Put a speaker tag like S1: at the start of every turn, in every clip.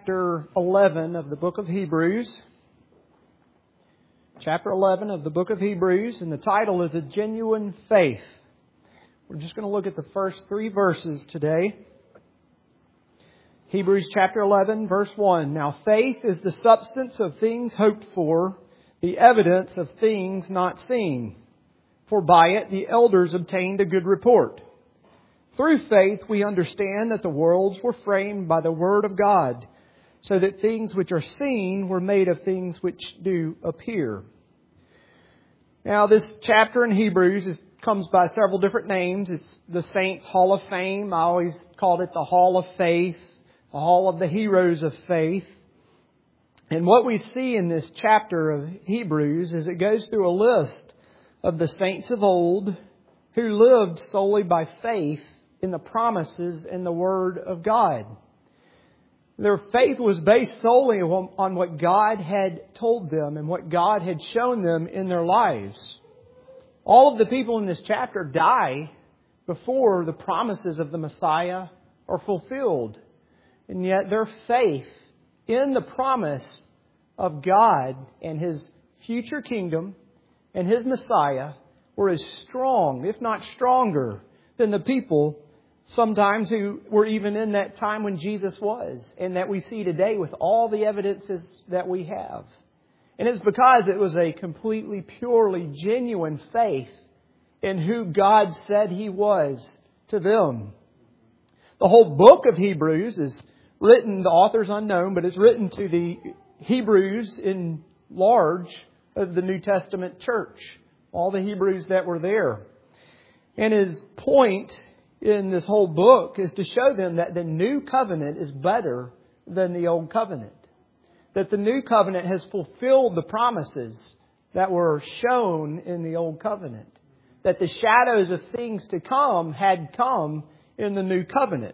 S1: chapter 11 of the book of Hebrews. Chapter 11 of the book of Hebrews, and the title is A Genuine Faith. We're just going to look at the first 3 verses today. Hebrews chapter 11, verse 1. Now faith is the substance of things hoped for, the evidence of things not seen. For by it the elders obtained a good report. Through faith we understand that the worlds were framed by the Word of God, so that things which are seen were made of things which do appear. Now this chapter in Hebrews comes by several different names. It's the Saints' Hall of Fame. I always called it the Hall of Faith, the Hall of the Heroes of Faith. And what we see in this chapter of Hebrews is it goes through a list of the saints of old who lived solely by faith in the promises and the Word of God. Their faith was based solely on what God had told them and what God had shown them in their lives. All of the people in this chapter die before the promises of the Messiah are fulfilled. And yet their faith in the promise of God and His future kingdom and His Messiah were as strong, if not stronger, than the people sometimes who were even in that time when Jesus was, and that we see today with all the evidences that we have. And it's because it was a completely, purely genuine faith in who God said He was to them. The whole book of Hebrews is written, the author's unknown, but it's written to the Hebrews in large of the New Testament church. All the Hebrews that were there. And his point in this whole book is to show them that the new covenant is better than the old covenant. That the new covenant has fulfilled the promises that were shown in the old covenant. That the shadows of things to come had come in the new covenant.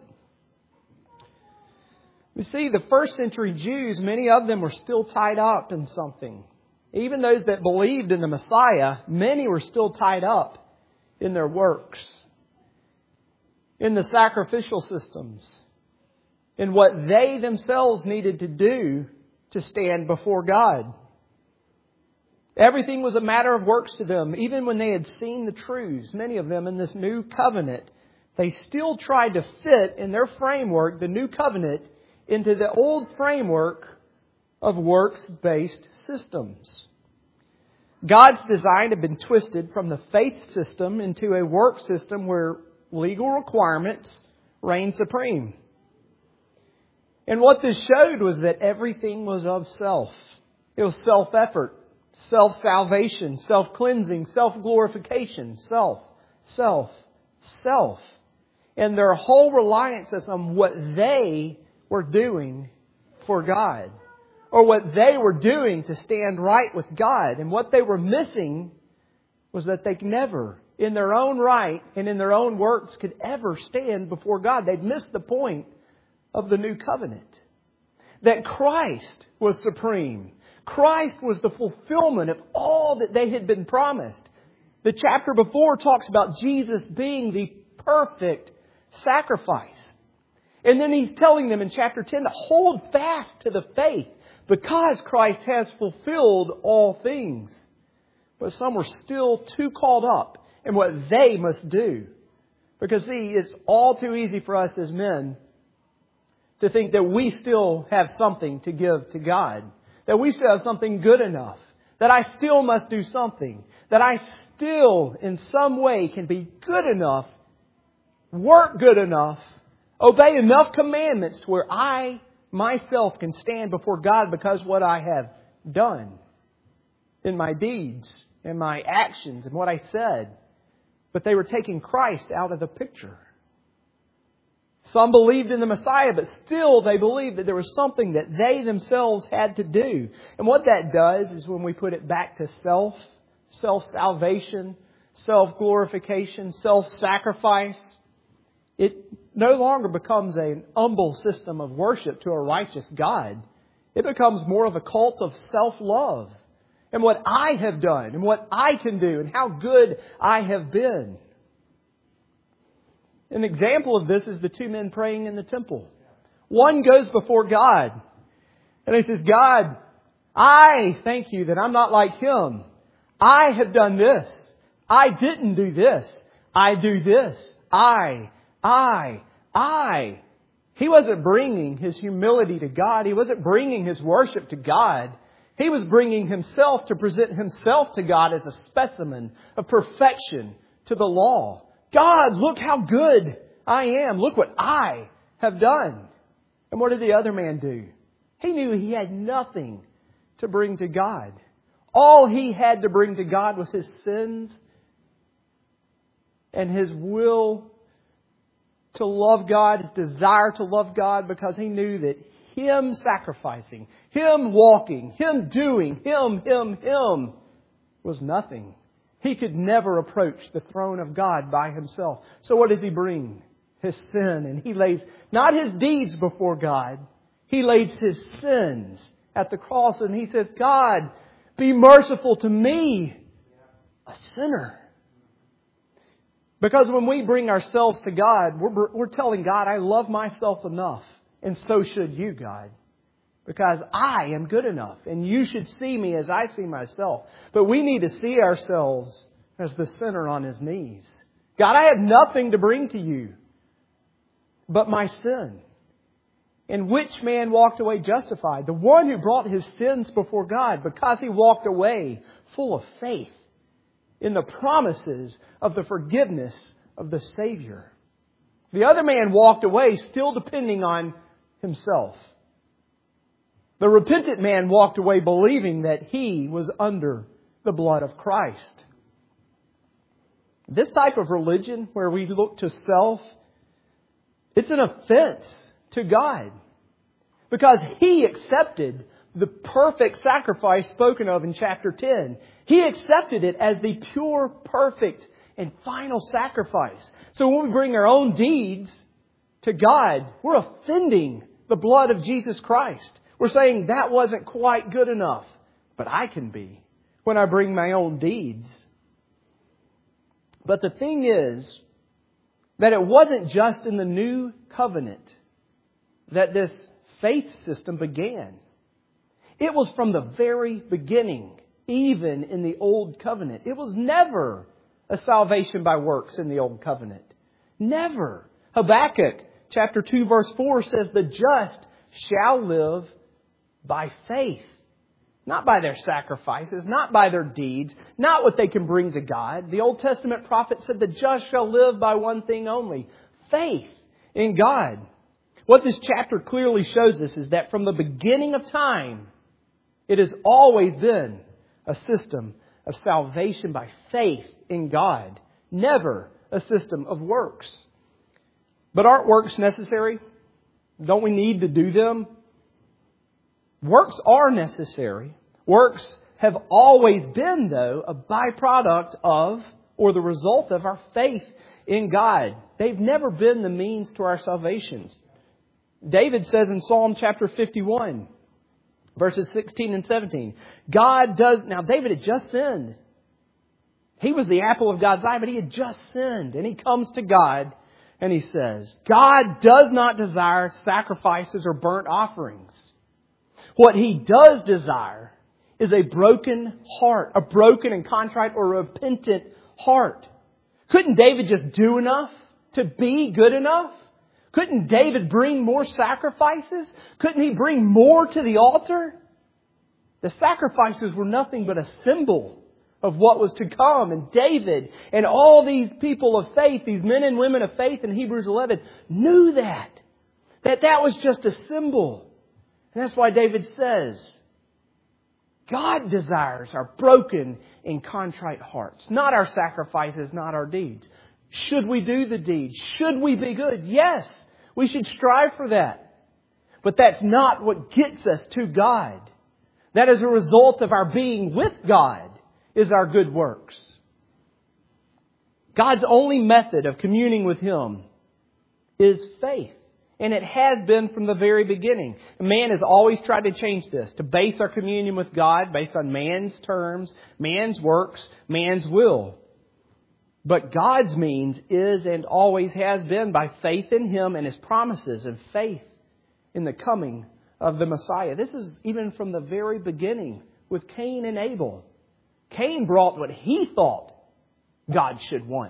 S1: We see the first century Jews, many of them were still tied up in something. Even those that believed in the Messiah, many were still tied up in their works, in the sacrificial systems, in what they themselves needed to do to stand before God. Everything was a matter of works to them. Even when they had seen the truths, many of them in this new covenant, they still tried to fit in their framework, the new covenant, into the old framework of works-based systems. God's design had been twisted from the faith system into a work system where legal requirements reign supreme. And what this showed was that everything was of self. It was self-effort, self-salvation, self-cleansing, self-glorification, self. And their whole reliance is on what they were doing for God, or what they were doing to stand right with God. And what they were missing was that they never, in their own right and in their own works, could ever stand before God. They'd missed the point of the new covenant. That Christ was supreme. Christ was the fulfillment of all that they had been promised. The chapter before talks about Jesus being the perfect sacrifice. And then He's telling them in chapter 10 to hold fast to the faith because Christ has fulfilled all things. But some were still too caught up in what they must do. Because see, it's all too easy for us as men to think that we still have something to give to God. That we still have something good enough. That I still must do something. That I still in some way can be good enough, work good enough, obey enough commandments to where I myself can stand before God because what I have done in my deeds, in my actions, and what I said. But they were taking Christ out of the picture. Some believed in the Messiah, but still they believed that there was something that they themselves had to do. And what that does is when we put it back to self-salvation, self-glorification, self-sacrifice, it no longer becomes an humble system of worship to a righteous God. It becomes more of a cult of self-love and what I have done and what I can do and how good I have been. An example of this is the 2 men praying in the temple. One goes before God And he says, God, I thank you that I'm not like him. I have done this. I didn't do this. I do this. I. He wasn't bringing his humility to God. He wasn't bringing his worship to God. He was bringing himself to present himself to God as a specimen of perfection to the law. God, look how good I am. Look what I have done. And what did the other man do? He knew he had nothing to bring to God. All he had to bring to God was his sins and his will to love God, his desire to love God, because he knew that him sacrificing, him walking, him doing, him was nothing. He could never approach the throne of God by himself. So what does he bring? His sin. And he lays not his deeds before God. He lays his sins at the cross and he says, God, be merciful to me, a sinner. Because when we bring ourselves to God, we're telling God, I love myself enough. And so should you, God. Because I am good enough. And you should see me as I see myself. But we need to see ourselves as the sinner on his knees. God, I have nothing to bring to you but my sin. And which man walked away justified? The one who brought his sins before God, because he walked away full of faith in the promises of the forgiveness of the Savior. The other man walked away still depending on himself. The repentant man walked away believing that he was under the blood of Christ. This type of religion where we look to self, it's an offense to God. Because He accepted the perfect sacrifice spoken of in chapter 10. He accepted it as the pure, perfect, and final sacrifice. So when we bring our own deeds to God, we're offending the blood of Jesus Christ. We're saying that wasn't quite good enough, but I can be when I bring my own deeds. But the thing is that it wasn't just in the new covenant that this faith system began. It was from the very beginning, even in the Old Covenant. It was never a salvation by works in the Old Covenant. Never. Habakkuk chapter 2 verse 4 says, the just shall live by faith. Not by their sacrifices, not by their deeds, not what they can bring to God. The Old Testament prophet said, the just shall live by one thing only, faith in God. What this chapter clearly shows us is that from the beginning of time, it has always been a system of salvation by faith in God, never a system of works. But aren't works necessary? Don't we need to do them? Works are necessary. Works have always been, though, a byproduct of or the result of our faith in God. They've never been the means to our salvation. David says in Psalm chapter 51, verses 16 and 17, now David had just sinned. He was the apple of God's eye, but he had just sinned. And he comes to God and he says, God does not desire sacrifices or burnt offerings. What He does desire is a broken heart, a broken and contrite or repentant heart. Couldn't David just do enough to be good enough? Couldn't David bring more sacrifices? Couldn't he bring more to the altar? The sacrifices were nothing but a symbol of what was to come. And David and all these people of faith, these men and women of faith in Hebrews 11, knew that was just a symbol. And that's why David says, God desires our broken and contrite hearts, not our sacrifices, not our deeds. Should we do the deeds? Should we be good? Yes, we should strive for that. But that's not what gets us to God. That is a result of our being with God is our good works. God's only method of communing with Him is faith. And it has been from the very beginning. Man has always tried to change this, to base our communion with God based on man's terms, man's works, man's will. But God's means is and always has been by faith in Him and His promises and faith in the coming of the Messiah. This is even from the very beginning with Cain and Abel. Cain brought what he thought God should want.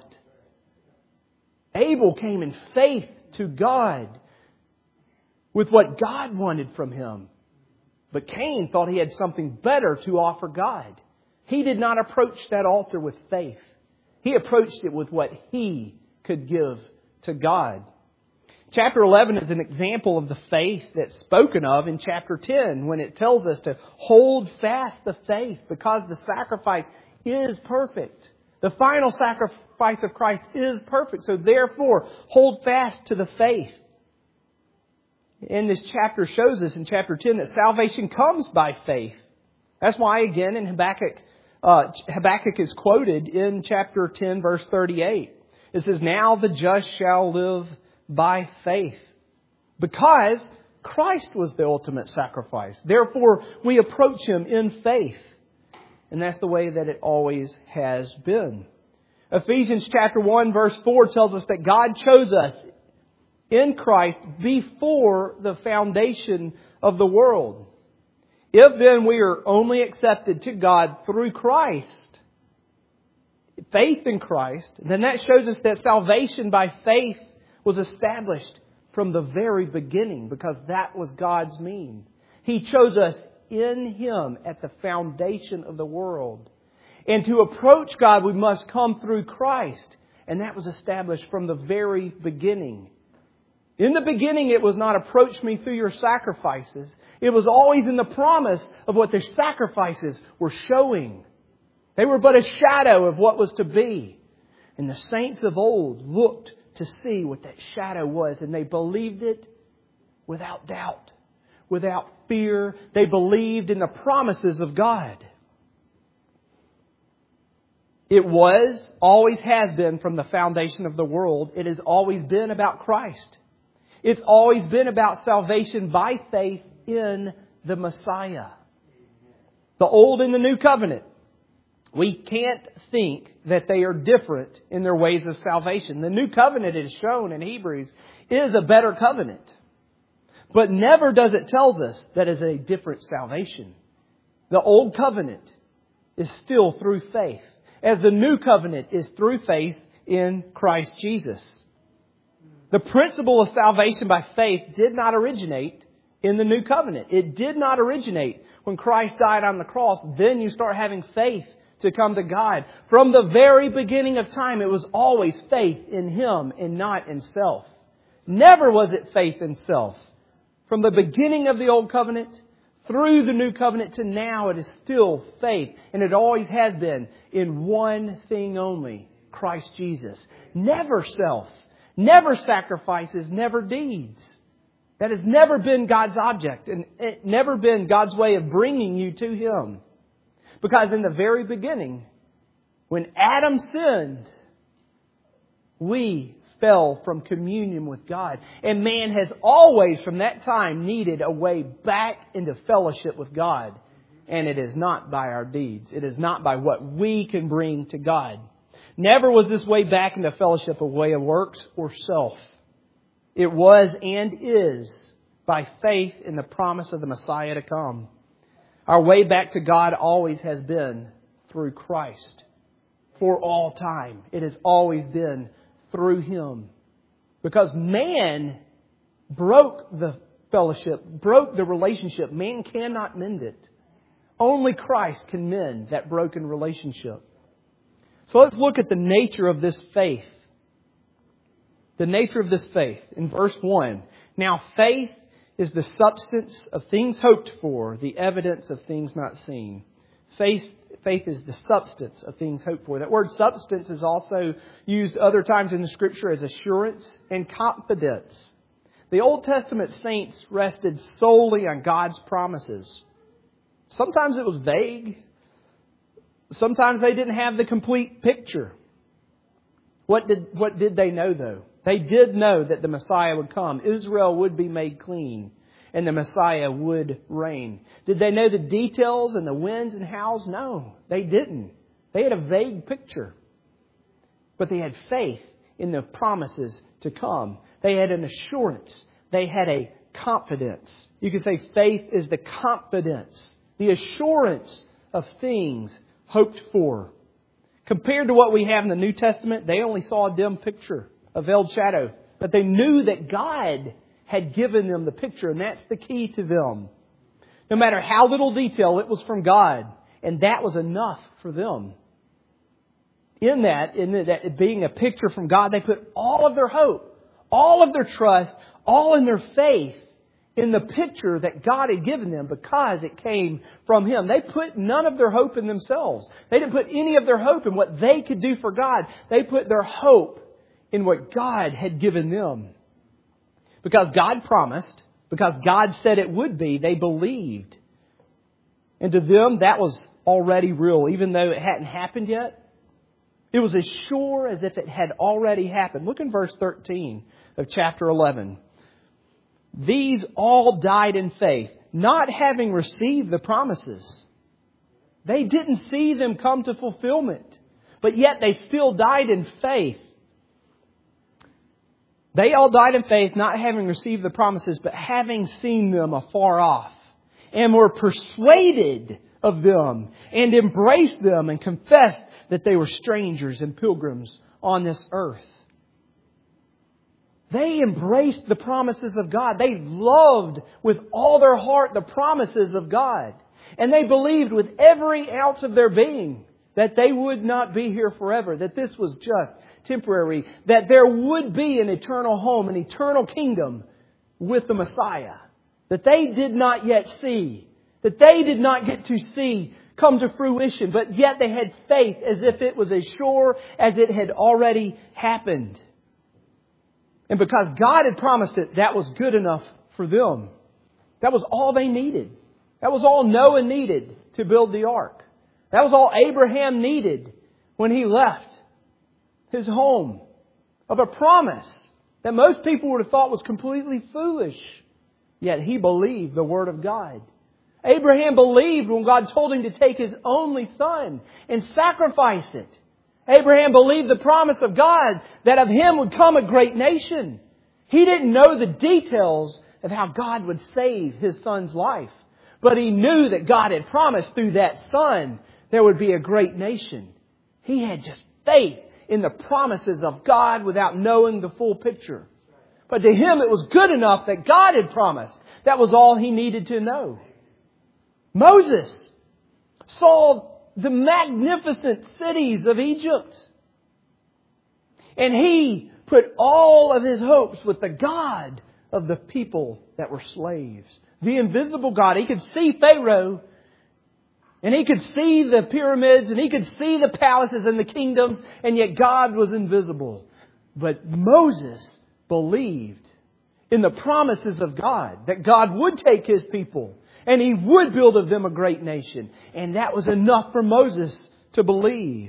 S1: Abel came in faith to God with what God wanted from him. But Cain thought he had something better to offer God. He did not approach that altar with faith. He approached it with what he could give to God. Chapter 11 is an example of the faith that's spoken of in chapter 10 when it tells us to hold fast the faith because the sacrifice is perfect. The final sacrifice of Christ is perfect. So therefore, hold fast to the faith. And this chapter shows us in chapter 10 that salvation comes by faith. That's why, again, in Habakkuk is quoted in chapter 10, verse 38. It says, "Now the just shall live by faith." Because Christ was the ultimate sacrifice. Therefore, we approach Him in faith. And that's the way that it always has been. Ephesians chapter 1, verse 4 tells us that God chose us in Christ before the foundation of the world. If then we are only accepted to God through Christ, faith in Christ, then that shows us that salvation by faith was established from the very beginning because that was God's mean. He chose us in Him at the foundation of the world. And to approach God, we must come through Christ. And that was established from the very beginning. In the beginning, it was not approach me through your sacrifices. It was always in the promise of what the sacrifices were showing. They were but a shadow of what was to be. And the saints of old looked to see what that shadow was. And they believed it without doubt, without fear. They believed in the promises of God. It was, always has been from the foundation of the world. It has always been about Christ. It's always been about salvation by faith in the Messiah. The Old and the New Covenant. We can't think that they are different in their ways of salvation. The New Covenant is shown in Hebrews is a better covenant. But never does it tell us that it's a different salvation. The Old Covenant is still through faith, as the New Covenant is through faith in Christ Jesus. The principle of salvation by faith did not originate in the New Covenant. It did not originate when Christ died on the cross. Then you start having faith to come to God. From the very beginning of time, it was always faith in Him and not in self. Never was it faith in self. From the beginning of the Old Covenant through the New Covenant to now, it is still faith. And it always has been in one thing only, Christ Jesus. Never self. Never sacrifices, never deeds. That has never been God's object and it never been God's way of bringing you to Him. Because in the very beginning, when Adam sinned, we fell from communion with God. And man has always from that time needed a way back into fellowship with God. And it is not by our deeds. It is not by what we can bring to God. Never was this way back into fellowship a way of works or self. It was and is by faith in the promise of the Messiah to come. Our way back to God always has been through Christ. For all time. It has always been through Him. Because man broke the fellowship, broke the relationship. Man cannot mend it. Only Christ can mend that broken relationship. So let's look at the nature of this faith. The nature of this faith in verse 1. Now faith is the substance of things hoped for, the evidence of things not seen. Faith is the substance of things hoped for. That word substance is also used other times in the Scripture as assurance and confidence. The Old Testament saints rested solely on God's promises. Sometimes it was vague. Sometimes they didn't have the complete picture. What did they know though? They did know that the Messiah would come. Israel would be made clean. And the Messiah would reign. Did they know the details and the whens and hows? No, they didn't. They had a vague picture. But they had faith in the promises to come. They had an assurance. They had a confidence. You could say faith is the confidence, the assurance of things hoped for. Compared to what we have in the New Testament, they only saw a dim picture, a veiled shadow. But they knew that God had given them the picture, and that's the key to them. No matter how little detail, it was from God, and that was enough for them. In that being a picture from God, they put all of their hope, all of their trust, all in their faith in the picture that God had given them because it came from Him. They put none of their hope in themselves. They didn't put any of their hope in what they could do for God. They put their hope in what God had given them. Because God promised, because God said it would be, they believed. And to them, that was already real, even though it hadn't happened yet. It was as sure as if it had already happened. Look in verse 13 of chapter 11. These all died in faith, not having received the promises. They didn't see them come to fulfillment, but yet they still died in faith. They all died in faith, not having received the promises, but having seen them afar off, and were persuaded of them, and embraced them, and confessed that they were strangers and pilgrims on this earth. They embraced the promises of God. They loved with all their heart the promises of God. And they believed with every ounce of their being that they would not be here forever, that this was just temporary, that there would be an eternal home, an eternal kingdom with the Messiah that they did not yet see, that they did not get to see come to fruition, but yet they had faith as if it was as sure as it had already happened. And because God had promised it, that was good enough for them. That was all they needed. That was all Noah needed to build the ark. That was all Abraham needed when he left his home, of a promise that most people would have thought was completely foolish. Yet he believed the Word of God. Abraham believed when God told him to take his only son and sacrifice it. Abraham believed the promise of God that of him would come a great nation. He didn't know the details of how God would save his son's life. But he knew that God had promised through that son there would be a great nation. He had just faith in the promises of God without knowing the full picture. But to him it was good enough that God had promised. That was all he needed to know. Moses saw the magnificent cities of Egypt. And he put all of his hopes with the God of the people that were slaves. The invisible God. He could see Pharaoh. And he could see the pyramids. And he could see the palaces and the kingdoms. And yet God was invisible. But Moses believed in the promises of God. That God would take His people. And He would build of them a great nation. And that was enough for Moses to believe.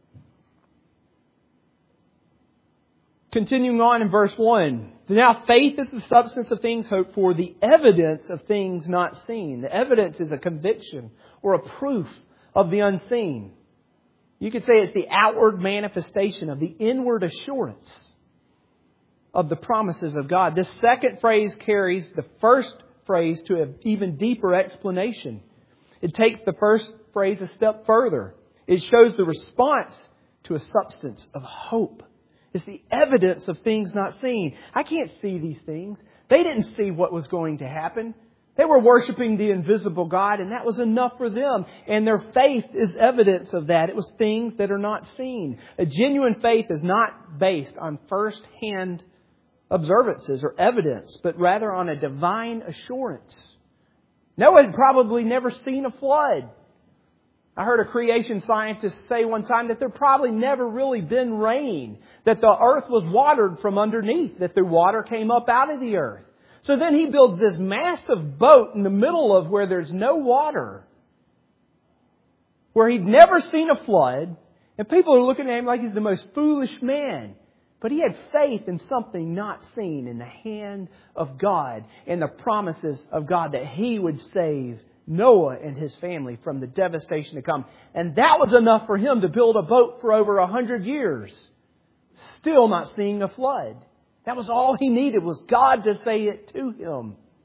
S1: Continuing on in verse 1. Now faith is the substance of things hoped for, the evidence of things not seen. The evidence is a conviction or a proof of the unseen. You could say it's the outward manifestation of the inward assurance of the promises of God. This second phrase carries the first phrase to an even deeper explanation. It takes the first phrase a step further. It shows the response to a substance of hope. It's the evidence of things not seen. I can't see these things. They didn't see what was going to happen. They were worshiping the invisible God, and that was enough for them. And their faith is evidence of that. It was things that are not seen. A genuine faith is not based on first-hand observances or evidence, but rather on a divine assurance. Noah had probably never seen a flood. I heard a creation scientist say one time that there probably never really been rain, that the earth was watered from underneath, that the water came up out of the earth. So then he builds this massive boat in the middle of where there's no water, where he'd never seen a flood, and people are looking at him like he's the most foolish man. But he had faith in something not seen, in the hand of God and the promises of God that He would save Noah and his family from the devastation to come. And that was enough for him to build a boat for over 100 years. Still not seeing a flood. That was all he needed, was God to say it to him.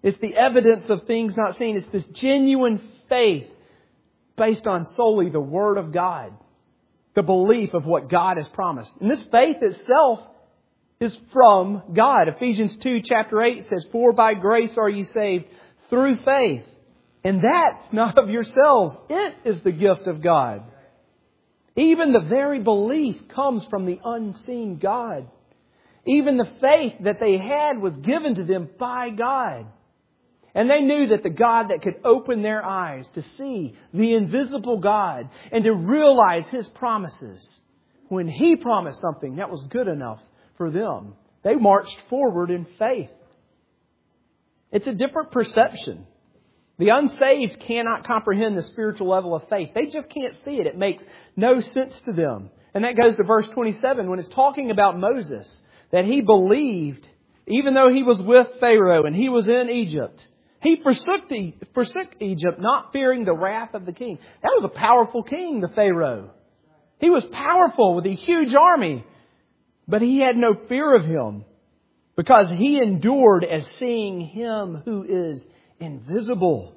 S1: It's the evidence of things not seen. It's this genuine faith based on solely the Word of God. The belief of what God has promised. And this faith itself is from God. Ephesians 2 chapter 8 says, "For by grace are ye saved through faith. And that's not of yourselves. It is the gift of God." Even the very belief comes from the unseen God. Even the faith that they had was given to them by God. And they knew that the God that could open their eyes to see the invisible God and to realize His promises. When He promised something, that was good enough for them. They marched forward in faith. It's a different perception. The unsaved cannot comprehend the spiritual level of faith. They just can't see it. It makes no sense to them. And that goes to verse 27 when it's talking about Moses, that he believed, even though he was with Pharaoh and he was in Egypt. He forsook Egypt, not fearing the wrath of the king. That was a powerful king, the Pharaoh. He was powerful with a huge army. But he had no fear of him, because he endured as seeing Him who is invisible.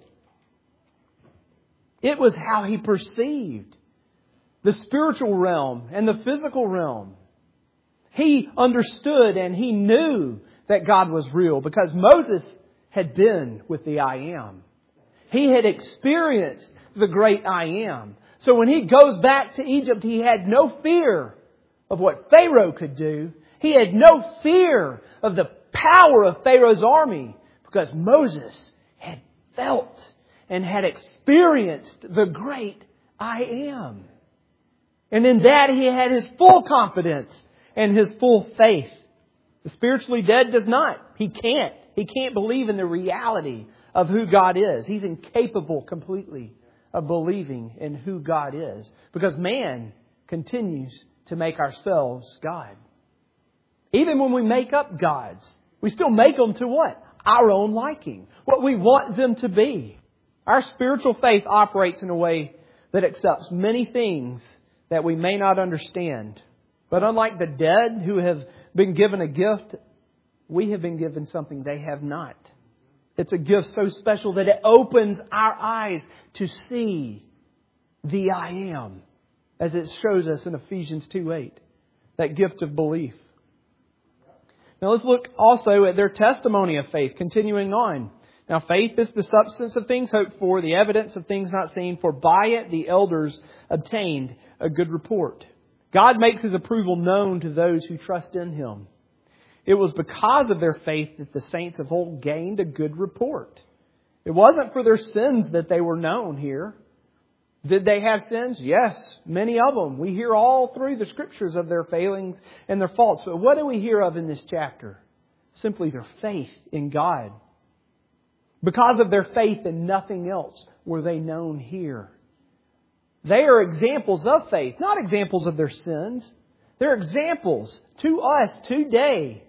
S1: It was how he perceived the spiritual realm and the physical realm. He understood and he knew that God was real, because Moses had been with the I Am. He had experienced the great I Am. So when he goes back to Egypt, he had no fear of what Pharaoh could do. He had no fear of the power of Pharaoh's army, because Moses had felt and had experienced the great I Am. And in that he had his full confidence and his full faith. The spiritually dead does not. He can't. He can't believe in the reality of who God is. He's incapable completely of believing in who God is, because man continues to make ourselves God. Even when we make up gods, we still make them to what? Our own liking. What we want them to be. Our spiritual faith operates in a way that accepts many things that we may not understand. But unlike the dead who have been given a gift, we have been given something they have not. It's a gift so special that it opens our eyes to see the I Am, as it shows us in Ephesians 2:8. That gift of belief. Now let's look also at their testimony of faith, continuing on. Now faith is the substance of things hoped for, the evidence of things not seen, for by it the elders obtained a good report. God makes His approval known to those who trust in Him. It was because of their faith that the saints of old gained a good report. It wasn't for their sins that they were known here. Did they have sins? Yes, many of them. We hear all through the Scriptures of their failings and their faults. But what do we hear of in this chapter? Simply their faith in God. Because of their faith and nothing else were they known here. They are examples of faith, not examples of their sins. They're examples to us today.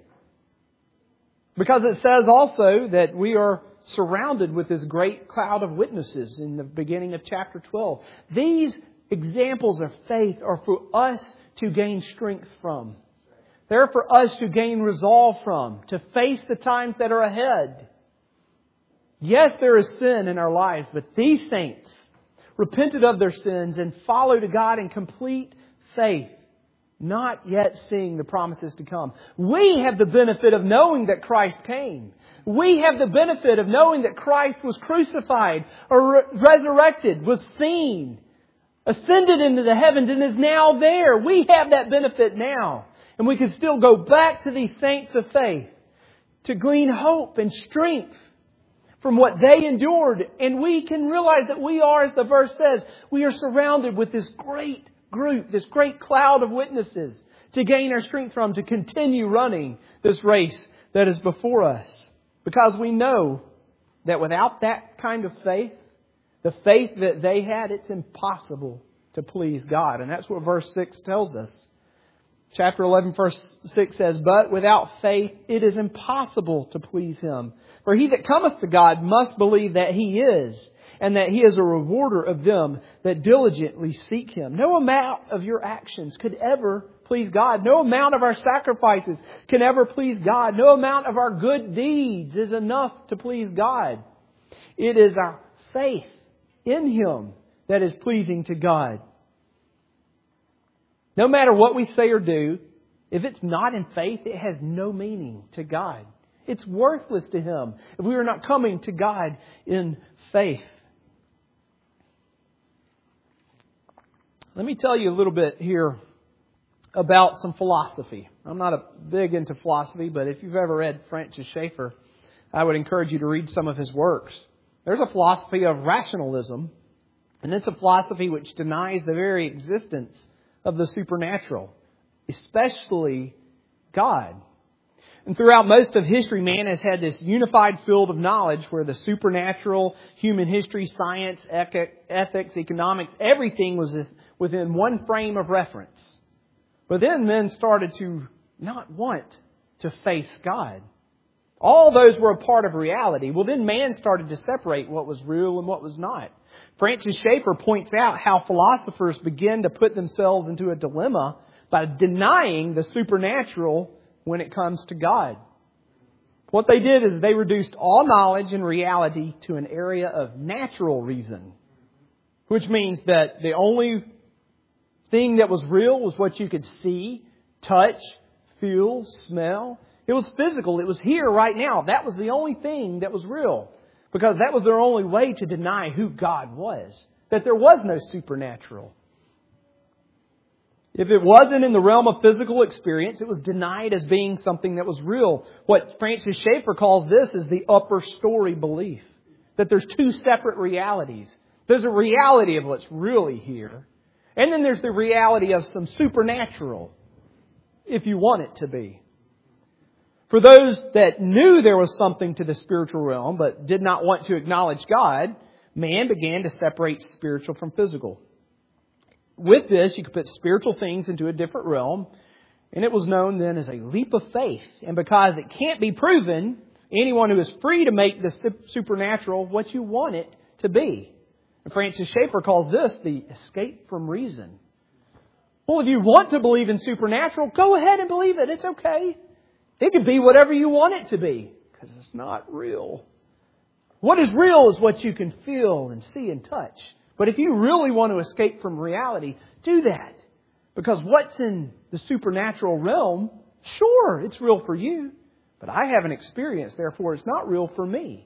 S1: Because it says also that we are surrounded with this great cloud of witnesses in the beginning of chapter 12. These examples of faith are for us to gain strength from. They're for us to gain resolve from, to face the times that are ahead. Yes, there is sin in our life, but these saints repented of their sins and followed God in complete faith, not yet seeing the promises to come. We have the benefit of knowing that Christ came. We have the benefit of knowing that Christ was crucified or resurrected, was seen, ascended into the heavens and is now there. We have that benefit now. And we can still go back to these saints of faith to glean hope and strength from what they endured. And we can realize that we are, as the verse says, we are surrounded with this great group, this great cloud of witnesses to gain our strength from, to continue running this race that is before us. Because we know that without that kind of faith, the faith that they had, it's impossible to please God. And that's what verse 6 tells us. Chapter 11, verse 6 says, "But without faith it is impossible to please Him. For he that cometh to God must believe that He is, and that He is a rewarder of them that diligently seek Him." No amount of your actions could ever please God. No amount of our sacrifices can ever please God. No amount of our good deeds is enough to please God. It is our faith in Him that is pleasing to God. No matter what we say or do, if it's not in faith, it has no meaning to God. It's worthless to Him if we are not coming to God in faith. Let me tell you a little bit here about some philosophy. I'm not big into philosophy, but if you've ever read Francis Schaeffer, I would encourage you to read some of his works. There's a philosophy of rationalism, and it's a philosophy which denies the very existence of the supernatural, especially God. And throughout most of history, man has had this unified field of knowledge where the supernatural, human history, science, ethics, economics, everything was within one frame of reference. But then men started to not want to face God. All those were a part of reality. Well, then man started to separate what was real and what was not. Francis Schaeffer points out how philosophers begin to put themselves into a dilemma by denying the supernatural when it comes to God. What they did is they reduced all knowledge and reality to an area of natural reason, which means that the only thing that was real was what you could see, touch, feel, smell. It was physical. It was here right now. That was the only thing that was real, because that was their only way to deny who God was, that there was no supernatural. If it wasn't in the realm of physical experience, it was denied as being something that was real. What Francis Schaeffer calls this is the upper story belief, that there's two separate realities. There's a reality of what's really here, and then there's the reality of some supernatural, if you want it to be. For those that knew there was something to the spiritual realm but did not want to acknowledge God, man began to separate spiritual from physical. With this, you could put spiritual things into a different realm, and it was known then as a leap of faith. And because it can't be proven, anyone who is free to make the supernatural what you want it to be. And Francis Schaeffer calls this the escape from reason. Well, if you want to believe in supernatural, go ahead and believe it. It's okay. It could be whatever you want it to be, because it's not real. What is real is what you can feel and see and touch. But if you really want to escape from reality, do that. Because what's in the supernatural realm, sure, it's real for you. But I haven't experienced, therefore it's not real for me.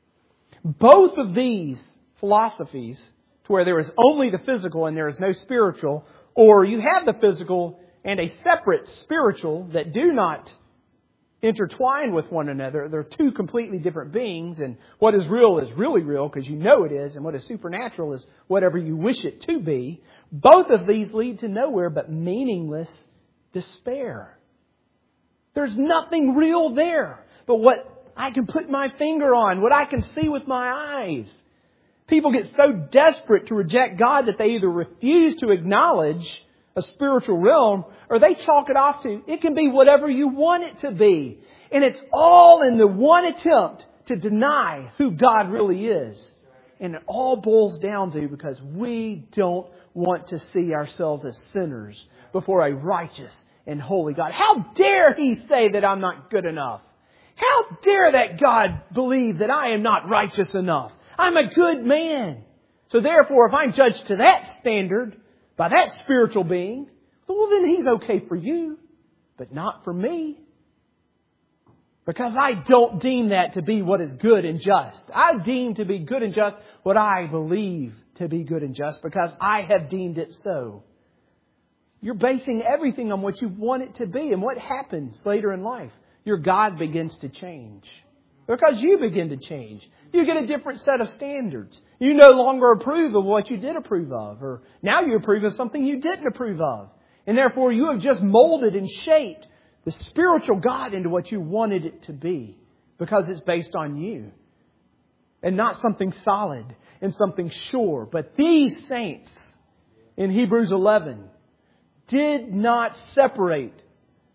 S1: Both of these philosophies, to where there is only the physical and there is no spiritual, or you have the physical and a separate spiritual that do not intertwined with one another. They're two completely different beings, and what is really real because you know it is, and what is supernatural is whatever you wish it to be. Both of these lead to nowhere but meaningless despair. There's nothing real there but what I can put my finger on, what I can see with my eyes. People get so desperate to reject God that they either refuse to acknowledge a spiritual realm, or they chalk it off to, it can be whatever you want it to be. And it's all in the one attempt to deny who God really is. And it all boils down to because we don't want to see ourselves as sinners before a righteous and holy God. How dare He say that I'm not good enough? How dare that God believe that I am not righteous enough? I'm a good man. So therefore, if I'm judged to that standard, by that spiritual being, well then He's okay for you, but not for me. Because I don't deem that to be what is good and just. I deem to be good and just what I believe to be good and just because I have deemed it so. You're basing everything on what you want it to be. And what happens later in life? Your God begins to change. Because you begin to change. You get a different set of standards. You no longer approve of what you did approve of. Or now you approve of something you didn't approve of. And therefore you have just molded and shaped the spiritual God into what you wanted it to be. Because it's based on you. And not something solid and something sure. But these saints in Hebrews 11 did not separate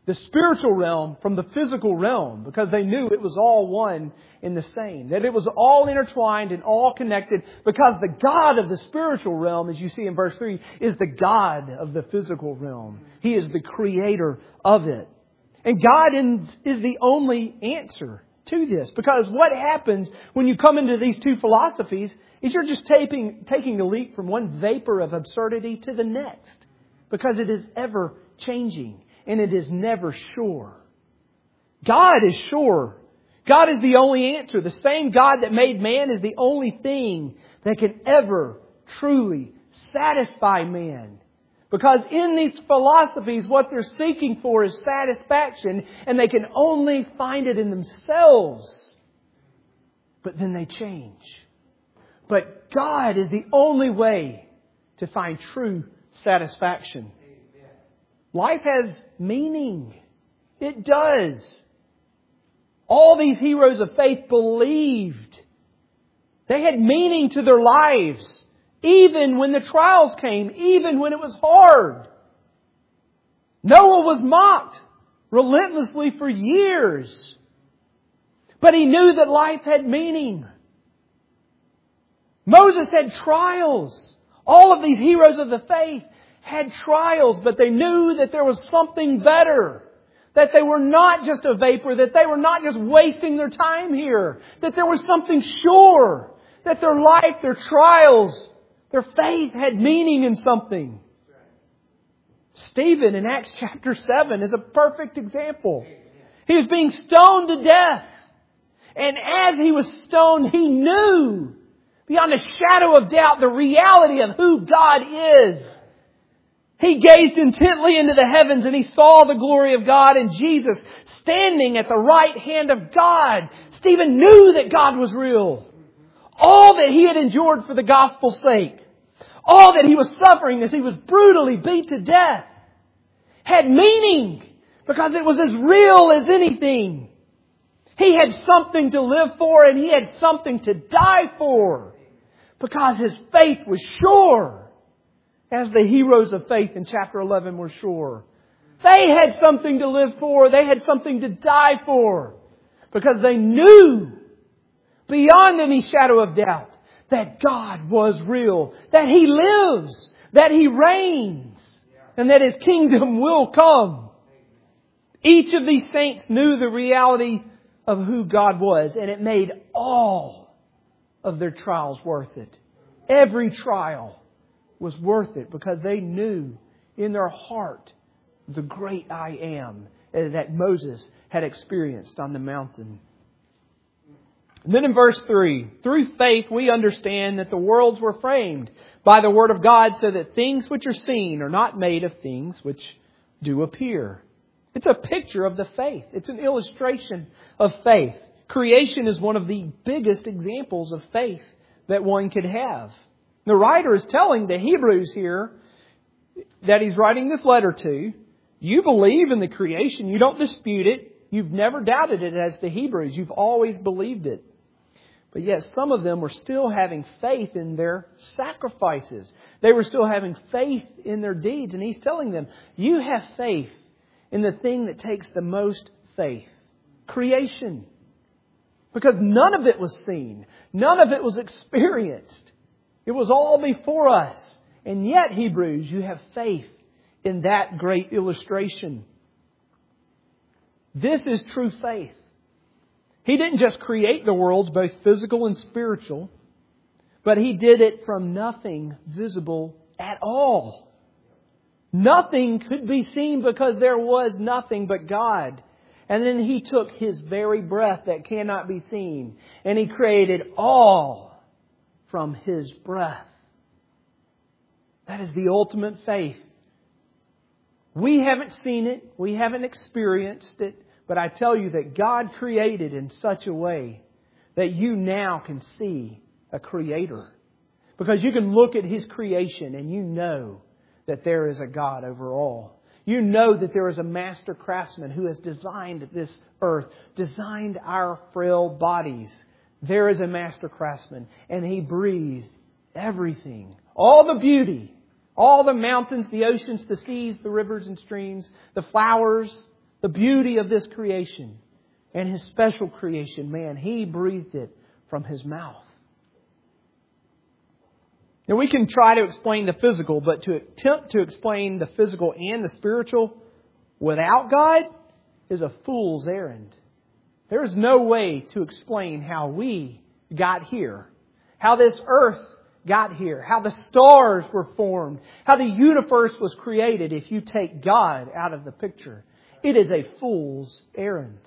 S1: the spiritual realm from the physical realm, because they knew it was all one and the same. That it was all intertwined and all connected, because the God of the spiritual realm, as you see in verse 3, is the God of the physical realm. He is the creator of it. And God is the only answer to this. Because what happens when you come into these two philosophies is you're just taking the leap from one vapor of absurdity to the next. Because it is ever changing. And it is never sure. God is sure. God is the only answer. The same God that made man is the only thing that can ever truly satisfy man. Because in these philosophies, what they're seeking for is satisfaction, and they can only find it in themselves. But then they change. But God is the only way to find true satisfaction. Life has meaning. It does. All these heroes of faith believed. They had meaning to their lives. Even when the trials came. Even when it was hard. Noah was mocked relentlessly for years. But he knew that life had meaning. Moses had trials. All of these heroes of the faith had trials, but they knew that there was something better. That they were not just a vapor. That they were not just wasting their time here. That there was something sure. That their life, their trials, their faith had meaning in something. Stephen in Acts chapter 7 is a perfect example. He was being stoned to death. And as he was stoned, he knew beyond a shadow of doubt the reality of who God is. He gazed intently into the heavens and he saw the glory of God and Jesus standing at the right hand of God. Stephen knew that God was real. All that he had endured for the gospel's sake, all that he was suffering as he was brutally beat to death, had meaning because it was as real as anything. He had something to live for and he had something to die for because his faith was sure. As the heroes of faith in chapter 11 were sure. They had something to live for. They had something to die for. Because they knew beyond any shadow of doubt that God was real. That He lives. That He reigns. And that His kingdom will come. Each of these saints knew the reality of who God was. And it made all of their trials worth it. Every trial was worth it because they knew in their heart the great I am that Moses had experienced on the mountain. And then in verse 3, through faith we understand that the worlds were framed by the Word of God so that things which are seen are not made of things which do appear. It's a picture of the faith. It's an illustration of faith. Creation is one of the biggest examples of faith that one could have. The writer is telling the Hebrews here that he's writing this letter to. You believe in the creation. You don't dispute it. You've never doubted it as the Hebrews. You've always believed it. But yet some of them were still having faith in their sacrifices. They were still having faith in their deeds. And he's telling them, you have faith in the thing that takes the most faith. Creation. Because none of it was seen. None of it was experienced. It was all before us. And yet, Hebrews, you have faith in that great illustration. This is true faith. He didn't just create the worlds, both physical and spiritual, but He did it from nothing visible at all. Nothing could be seen because there was nothing but God. And then He took His very breath that cannot be seen, and He created all from His breath. That is the ultimate faith. We haven't seen it. We haven't experienced it. But I tell you that God created in such a way that you now can see a Creator. Because you can look at His creation and you know that there is a God over all. You know that there is a master craftsman who has designed this earth, designed our frail bodies. There is a master craftsman, and He breathed everything. All the beauty, all the mountains, the oceans, the seas, the rivers and streams, the flowers, The beauty of this creation and His special creation, man, He breathed it from His mouth. Now we can try to explain the physical, but to attempt to explain the physical and the spiritual without God is a fool's errand. There is no way to explain how we got here, how this earth got here, how the stars were formed, how the universe was created if you take God out of the picture. It is a fool's errand.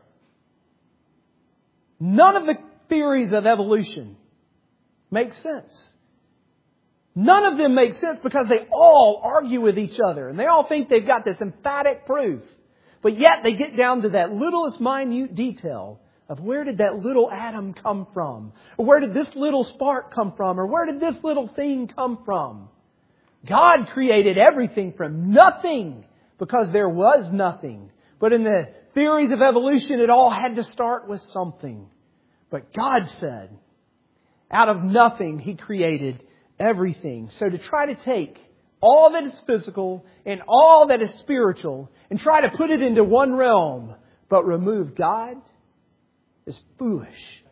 S1: None of the theories of evolution make sense. None of them make sense because they all argue with each other and they all think they've got this emphatic proof. But yet they get down to that littlest minute detail of where did that little atom come from? Or where did this little spark come from? Or where did this little thing come from? God created everything from nothing because there was nothing. But in the theories of evolution, it all had to start with something. But God said, out of nothing He created everything. So to try to take all that is physical and all that is spiritual and try to put it into one realm, but remove God, is foolish.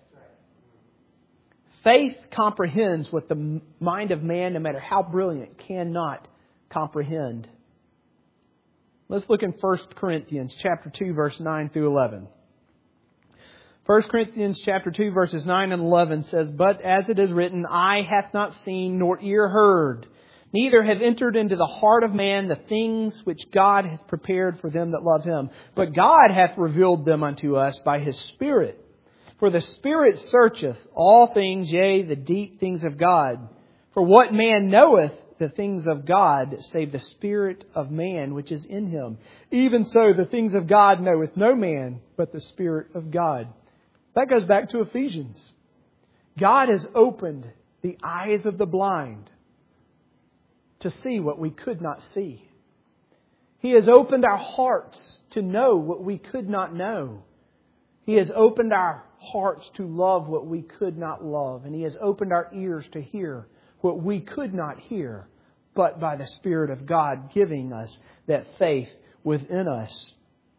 S1: Faith comprehends what the mind of man, no matter how brilliant, cannot comprehend. Let's look in 1 Corinthians chapter 2, verse 9 through 11. 1 Corinthians chapter 2, verses 9 and 11 says, "But as it is written, eye hath not seen, nor ear heard, neither have entered into the heart of man the things which God hath prepared for them that love Him. But God hath revealed them unto us by His Spirit. For the Spirit searcheth all things, yea, the deep things of God. For what man knoweth the things of God, save the spirit of man which is in him? Even so, the things of God knoweth no man, but the Spirit of God." That goes back to Ephesians. God has opened the eyes of the blind to see what we could not see. He has opened our hearts to know what we could not know. He has opened our hearts to love what we could not love. And He has opened our ears to hear what we could not hear, but by the Spirit of God giving us that faith within us.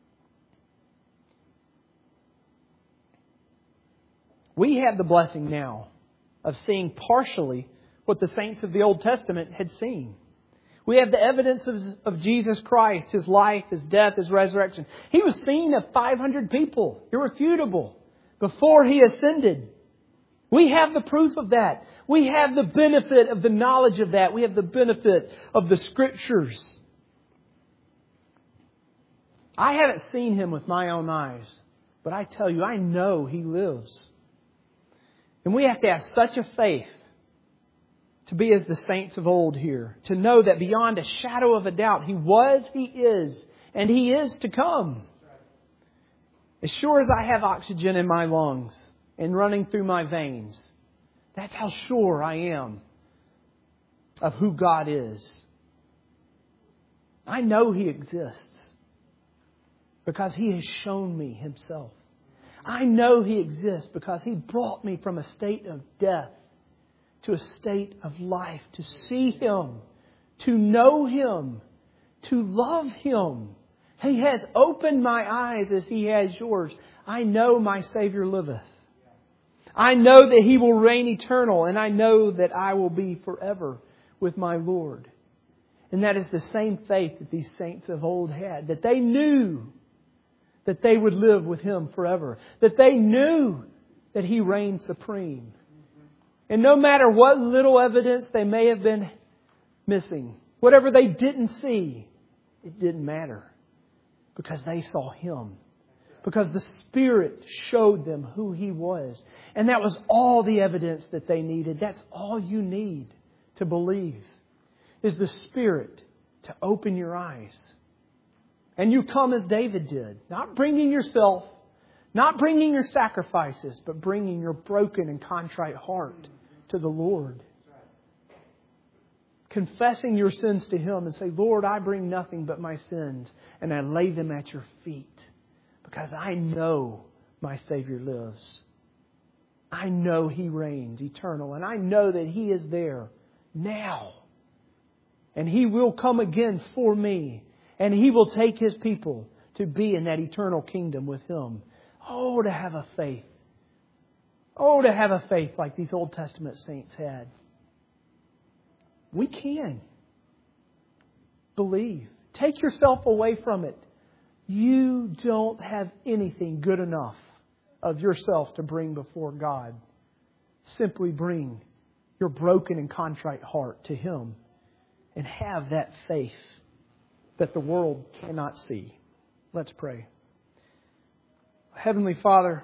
S1: We have the blessing now of seeing partially what the saints of the Old Testament had seen. We have the evidence of Jesus Christ, His life, His death, His resurrection. He was seen of 500 people, irrefutable, before He ascended. We have the proof of that. We have the benefit of the knowledge of that. We have the benefit of the Scriptures. I haven't seen Him with my own eyes, but I tell you, I know He lives. And we have to have such a faith to be as the saints of old here. To know that beyond a shadow of a doubt, He was, He is, and He is to come. As sure as I have oxygen in my lungs and running through my veins, that's how sure I am of who God is. I know He exists because He has shown me Himself. I know He exists because He brought me from a state of death to a state of life, to see Him, to know Him, to love Him. He has opened my eyes as He has yours. I know my Savior liveth. I know that He will reign eternal, and I know that I will be forever with my Lord. And that is the same faith that these saints of old had, that they knew that they would live with Him forever. That they knew that He reigned supreme. And no matter what little evidence they may have been missing, whatever they didn't see, it didn't matter. Because they saw Him. Because the Spirit showed them who He was. And that was all the evidence that they needed. That's all you need to believe. Is the Spirit to open your eyes. And you come as David did. Not bringing yourself, not bringing your sacrifices, but bringing your broken and contrite heart to the Lord. Confessing your sins to Him and say, Lord, I bring nothing but my sins, and I lay them at your feet because I know my Savior lives. I know He reigns eternal, and I know that He is there now. And He will come again for me. And He will take His people to be in that eternal kingdom with Him. Oh, to have a faith. Oh, to have a faith like these Old Testament saints had. We can. Believe. Take yourself away from it. You don't have anything good enough of yourself to bring before God. Simply bring your broken and contrite heart to Him and have that faith that the world cannot see. Let's pray. Heavenly Father,